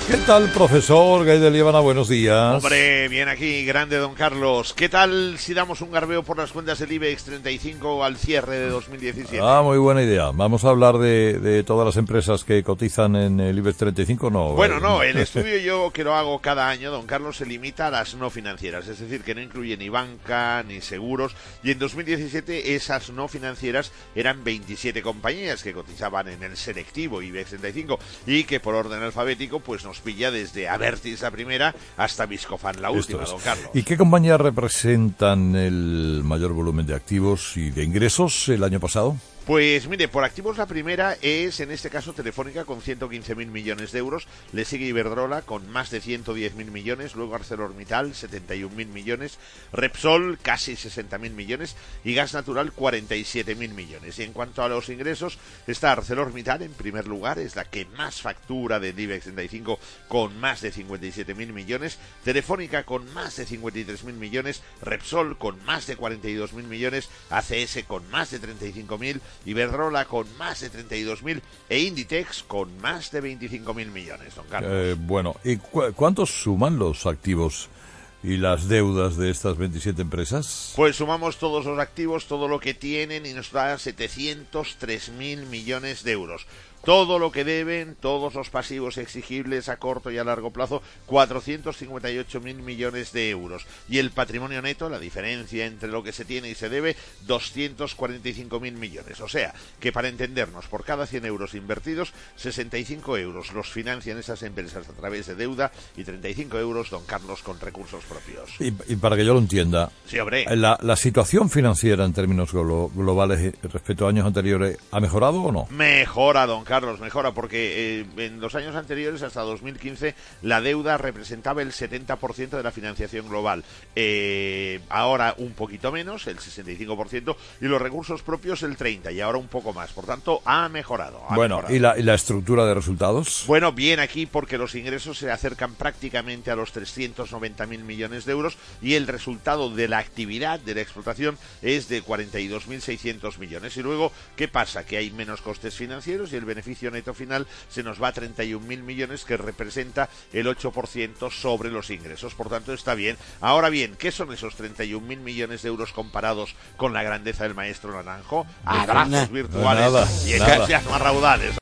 ¿Qué tal, profesor Gay de Líbana? Buenos días. Hombre, bien aquí, grande don Carlos. ¿Qué tal si damos un garbeo por las cuentas del IBEX 35 al cierre de 2017? Muy buena idea. Vamos a hablar de todas las empresas que cotizan en el IBEX 35, ¿no? Bueno, no, el estudio yo que lo hago cada año, don Carlos, se limita a las no financieras, es decir, que no incluye ni banca, ni seguros, y en 2017 esas no financieras eran 27 compañías que cotizaban en el selectivo IBEX 35 y que por orden alfabético pues nos pilla desde Abertis la primera hasta Viscofan la última, don Carlos. ¿Y qué compañías representan el mayor volumen de activos y de ingresos el año pasado? Pues mire, por activos la primera es en este caso Telefónica con 115.000 millones de euros, le sigue Iberdrola con más de 110.000 millones, luego ArcelorMittal 71.000 millones, Repsol casi 60.000 millones y Gas Natural 47.000 millones. Y en cuanto a los ingresos está ArcelorMittal en primer lugar, es la que más factura del IBEX 35 con más de 57.000 millones, Telefónica con más de 53.000 millones, Repsol con más de 42.000 millones, ACS con más de 35.000, Iberdrola con más de 32.000 e Inditex con más de 25.000 millones, don Carlos. Bueno, ¿y cuántos suman los activos y las deudas de estas 27 empresas? Pues sumamos todos los activos, todo lo que tienen y nos da 703.000 millones de euros. Todo lo que deben, todos los pasivos exigibles a corto y a largo plazo, 458.000 millones de euros. Y el patrimonio neto, la diferencia entre lo que se tiene y se debe, 245.000 millones. O sea, que para entendernos, por cada 100 euros invertidos, 65 euros los financian esas empresas a través de deuda y 35 euros, don Carlos, con recursos propios. Y para que yo lo entienda, sí, hombre, ¿la situación financiera en términos globales respecto a años anteriores ha mejorado o no? Mejora, don Carlos, mejora, porque en los años anteriores, hasta 2015, la deuda representaba el 70% de la financiación global. Ahora un poquito menos, el 65%, y los recursos propios el 30%, y ahora un poco más. Por tanto, ha mejorado. Mejorado. ¿Y la estructura de resultados? Bueno, bien aquí, porque los ingresos se acercan prácticamente a los 390.000 millones de euros, y el resultado de la actividad, de la explotación, es de 42.600 millones. Y luego, ¿qué pasa? Que hay menos costes financieros y el beneficio neto final se nos va a 31.000 millones, que representa el 8% sobre los ingresos. Por tanto, está bien. Ahora bien, ¿qué son esos 31.000 millones de euros comparados con la grandeza del maestro Naranjo? Abrazos virtuales y entusiasmo a raudales.